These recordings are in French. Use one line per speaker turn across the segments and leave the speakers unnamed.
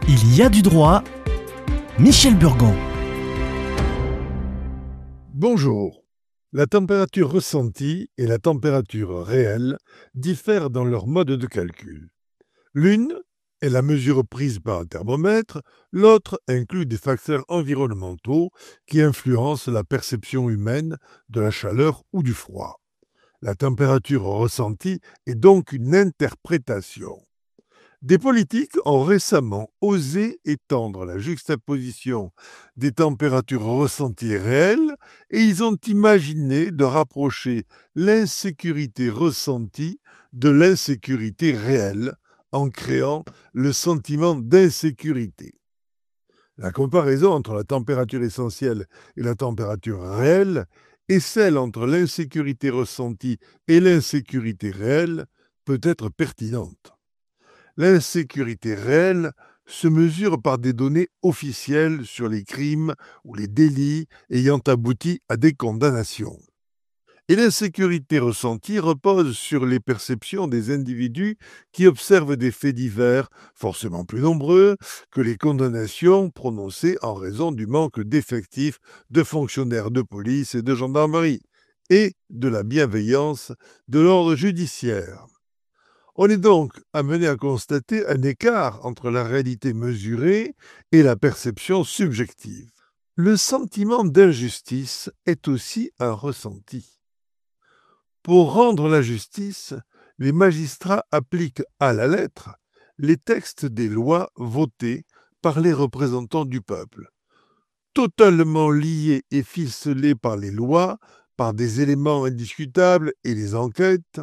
Il y a du droit. Michel Burgon.
Bonjour. La température ressentie et la température réelle diffèrent dans leur mode de calcul. L'une est la mesure prise par un thermomètre, l'autre inclut des facteurs environnementaux qui influencent la perception humaine de la chaleur ou du froid. La température ressentie est donc une interprétation. Des politiques ont récemment osé étendre la juxtaposition des températures ressenties réelles et ils ont imaginé de rapprocher l'insécurité ressentie de l'insécurité réelle en créant le sentiment d'insécurité. La comparaison entre la température essentielle et la température réelle et celle entre l'insécurité ressentie et l'insécurité réelle peut être pertinente. L'insécurité réelle se mesure par des données officielles sur les crimes ou les délits ayant abouti à des condamnations. Et l'insécurité ressentie repose sur les perceptions des individus qui observent des faits divers, forcément plus nombreux que les condamnations prononcées en raison du manque d'effectifs de fonctionnaires de police et de gendarmerie, et de la bienveillance de l'ordre judiciaire. On est donc amené à constater un écart entre la réalité mesurée et la perception subjective. Le sentiment d'injustice est aussi un ressenti. Pour rendre la justice, les magistrats appliquent à la lettre les textes des lois votées par les représentants du peuple. Totalement liés et ficelés par les lois, par des éléments indiscutables et les enquêtes,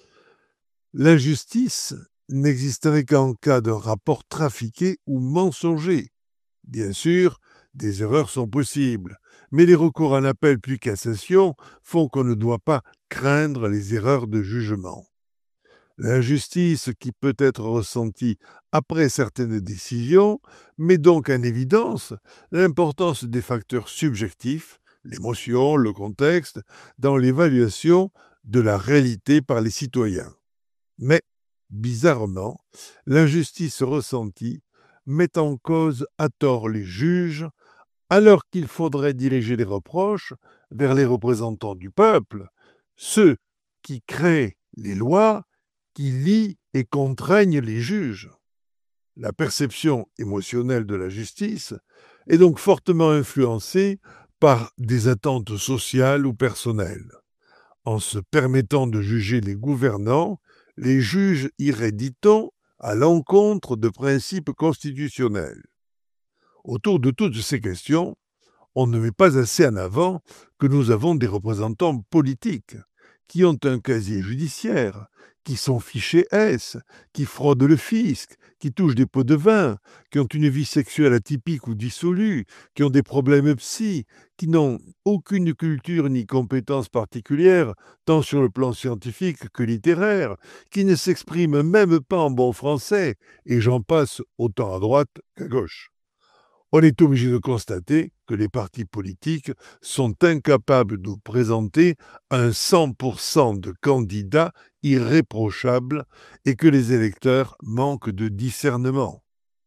l'injustice n'existerait qu'en cas de rapport trafiqué ou mensonger. Bien sûr, des erreurs sont possibles, mais les recours en appel puis cassation font qu'on ne doit pas craindre les erreurs de jugement. L'injustice qui peut être ressentie après certaines décisions met donc en évidence l'importance des facteurs subjectifs, l'émotion, le contexte, dans l'évaluation de la réalité par les citoyens. Mais, bizarrement, l'injustice ressentie met en cause à tort les juges, alors qu'il faudrait diriger les reproches vers les représentants du peuple, ceux qui créent les lois, qui lient et contraignent les juges. La perception émotionnelle de la justice est donc fortement influencée par des attentes sociales ou personnelles. En se permettant de juger les gouvernants, les juges iraient, dit-on, à l'encontre de principes constitutionnels. Autour de toutes ces questions, on ne met pas assez en avant que nous avons des représentants politiques qui ont un casier judiciaire, qui sont fichés S, qui fraudent le fisc, qui touchent des pots de vin, qui ont une vie sexuelle atypique ou dissolue, qui ont des problèmes psy, qui n'ont aucune culture ni compétence particulière, tant sur le plan scientifique que littéraire, qui ne s'expriment même pas en bon français, et j'en passe autant à droite qu'à gauche. On est obligé de constater que les partis politiques sont incapables de nous présenter un 100% de candidats irréprochables et que les électeurs manquent de discernement.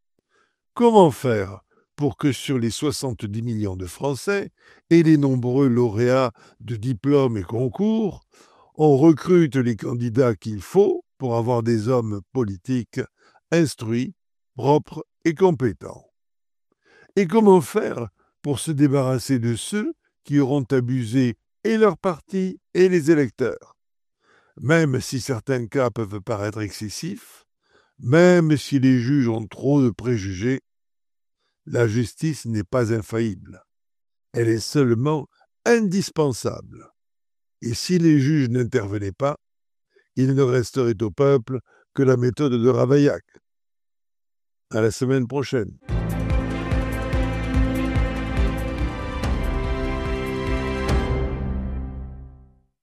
Comment faire pour que sur les 70 millions de Français et les nombreux lauréats de diplômes et concours, on recrute les candidats qu'il faut pour avoir des hommes politiques instruits, propres et compétents? Et comment faire pour se débarrasser de ceux qui auront abusé et leur parti et les électeurs? Même si certains cas peuvent paraître excessifs, même si les juges ont trop de préjugés, la justice n'est pas infaillible. Elle est seulement indispensable. Et si les juges n'intervenaient pas, il ne resterait au peuple que la méthode de Ravaillac. À la semaine prochaine.